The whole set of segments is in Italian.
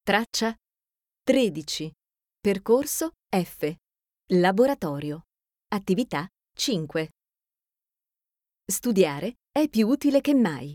Traccia 13. Percorso F. Laboratorio. Attività 5. Studiare è più utile che mai.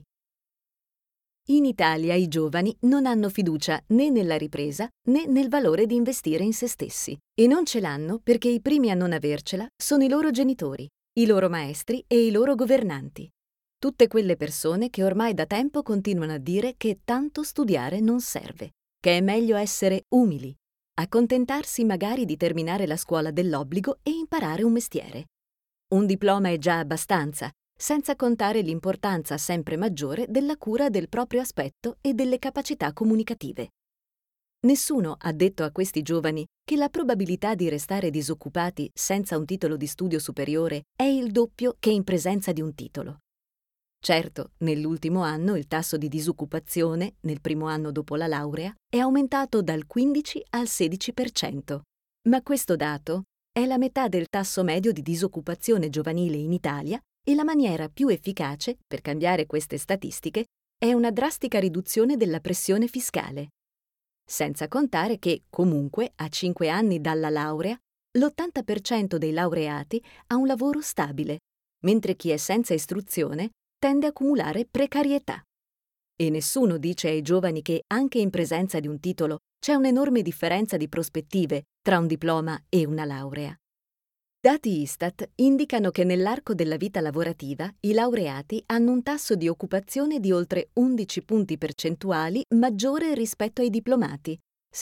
In Italia i giovani non hanno fiducia né nella ripresa né nel valore di investire in se stessi, e non ce l'hanno perché i primi a non avercela sono i loro genitori, i loro maestri e i loro governanti. Tutte quelle persone che ormai da tempo continuano a dire che tanto studiare non serve, che è meglio essere umili, accontentarsi magari di terminare la scuola dell'obbligo e imparare un mestiere. Un diploma è già abbastanza, senza contare l'importanza sempre maggiore della cura del proprio aspetto e delle capacità comunicative. Nessuno ha detto a questi giovani che la probabilità di restare disoccupati senza un titolo di studio superiore è il doppio che in presenza di un titolo. Certo, nell'ultimo anno il tasso di disoccupazione, nel primo anno dopo la laurea, è aumentato dal 15 al 16%, ma questo dato è la metà del tasso medio di disoccupazione giovanile in Italia e la maniera più efficace per cambiare queste statistiche è una drastica riduzione della pressione fiscale. Senza contare che, comunque, a 5 anni dalla laurea, l'80% dei laureati ha un lavoro stabile, mentre chi è senza istruzione tende a accumulare precarietà. E nessuno dice ai giovani che, anche in presenza di un titolo, c'è un'enorme differenza di prospettive tra un diploma e una laurea. Dati Istat indicano che nell'arco della vita lavorativa i laureati hanno un tasso di occupazione di oltre 11 punti percentuali maggiore rispetto ai diplomati,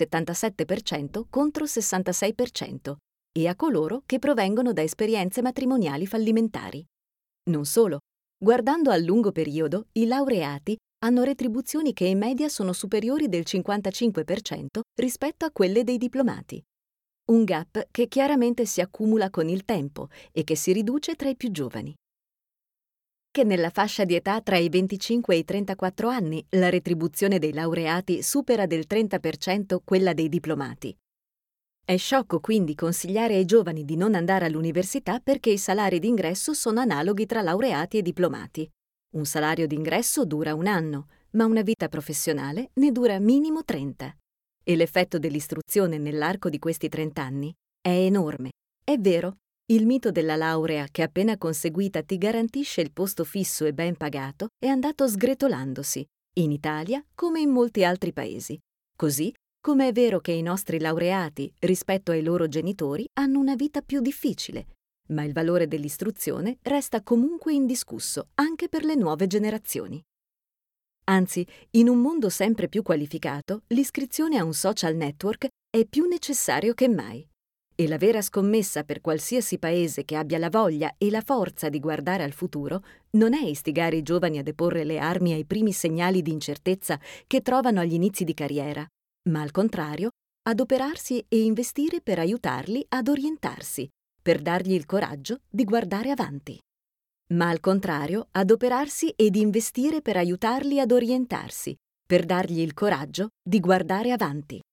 77% contro 66%, e a coloro che provengono da esperienze matrimoniali fallimentari. Non solo, guardando al lungo periodo, i laureati hanno retribuzioni che in media sono superiori del 55% rispetto a quelle dei diplomati. Un gap che chiaramente si accumula con il tempo e che si riduce tra i più giovani. Che nella fascia di età tra i 25 e i 34 anni la retribuzione dei laureati supera del 30% quella dei diplomati. È sciocco quindi consigliare ai giovani di non andare all'università perché i salari d'ingresso sono analoghi tra laureati e diplomati. Un salario d'ingresso dura 1 anno, ma una vita professionale ne dura minimo 30. E l'effetto dell'istruzione nell'arco di questi 30 anni è enorme. È vero, il mito della laurea che appena conseguita ti garantisce il posto fisso e ben pagato è andato sgretolandosi, in Italia come in molti altri paesi. Così come è vero che i nostri laureati, rispetto ai loro genitori, hanno una vita più difficile, ma il valore dell'istruzione resta comunque indiscusso anche per le nuove generazioni. Anzi, in un mondo sempre più qualificato, l'iscrizione a un social network è più necessario che mai. E la vera scommessa per qualsiasi paese che abbia la voglia e la forza di guardare al futuro non è istigare i giovani a deporre le armi ai primi segnali di incertezza che trovano agli inizi di carriera, ma al contrario, adoperarsi e investire per aiutarli ad orientarsi, per dargli il coraggio di guardare avanti. Ma al contrario, adoperarsi ed investire per aiutarli ad orientarsi, per dargli il coraggio di guardare avanti.